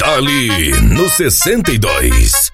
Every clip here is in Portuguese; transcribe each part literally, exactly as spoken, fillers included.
Dali no sessenta e dois.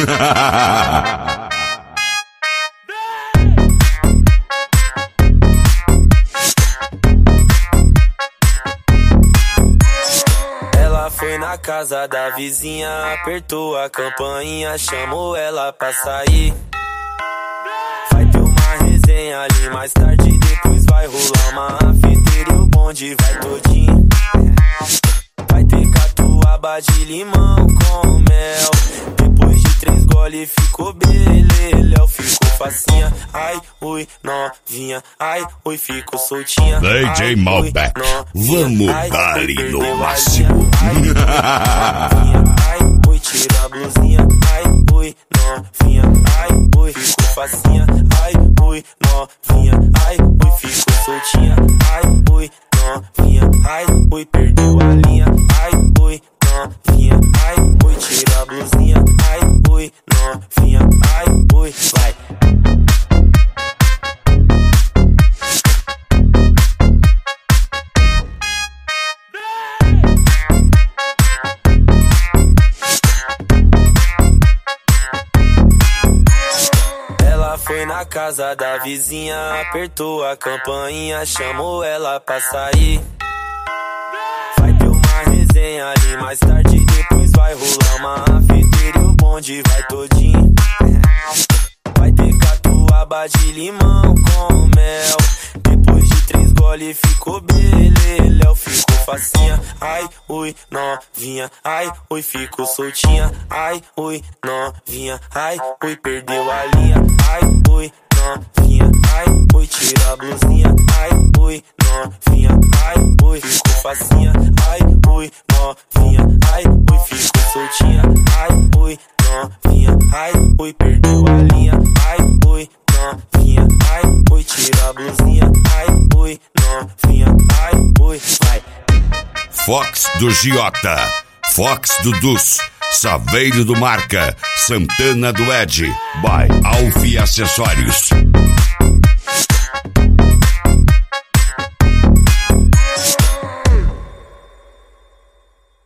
Ela foi na casa da vizinha, apertou a campainha, chamou ela pra sair. Vai ter uma resenha ali mais tarde, depois vai rolar uma afeteira e o bonde vai todinho. Vai ter catuaba de limão com mel. Depois de três gole ficou beleléu, ficou facinha. Ai, ui, novinha. Ai, ui, ficou soltinha. D J Malbec, vamos dali no máximo. Ai, ui, novinha. Ai, ui, tira a blusinha. Ai, ui, novinha. Ai, ui, ficou facinha. Ai, ui, novinha. Ai, ui, ficou soltinha. Ai, ui, novinha. Ai, ui, perdeu a linha. Ai, ui, novinha. Ai, ui, tira a blusinha. Ai, ui, novinha. Ai, ui, vai. Ela foi na casa da vizinha, apertou a campainha, chamou ela pra sair. Vai ter uma resenha ali mais tarde, depois vai rolar uma afeteira e o bonde vai todinho. Vai ter catuaba de limão com mel. Depois de três gole ficou beleléu, ficou facinha. Ai, ui, novinha. Ai, ui, ficou soltinha. Ai, ui, novinha. Ai, ui, perdeu a linha. Ai, ui, novinha. Ai, ui, tira a blusinha. Ai, ui, novinha. Ai, ui, ficou facinha. Ai, ui, novinha. Ai, ui, ficou soltinha. Ai, ui, novinha. Ai, ui, perdeu a linha. Ai, ui, novinha. Ai, ui, tira a blusinha. Ai, ui, novinha. Ai, ui, vai. Fox do Giota, Fox do Dus, Saveiro do Marca, Santana do Ed, by Alfi Acessórios.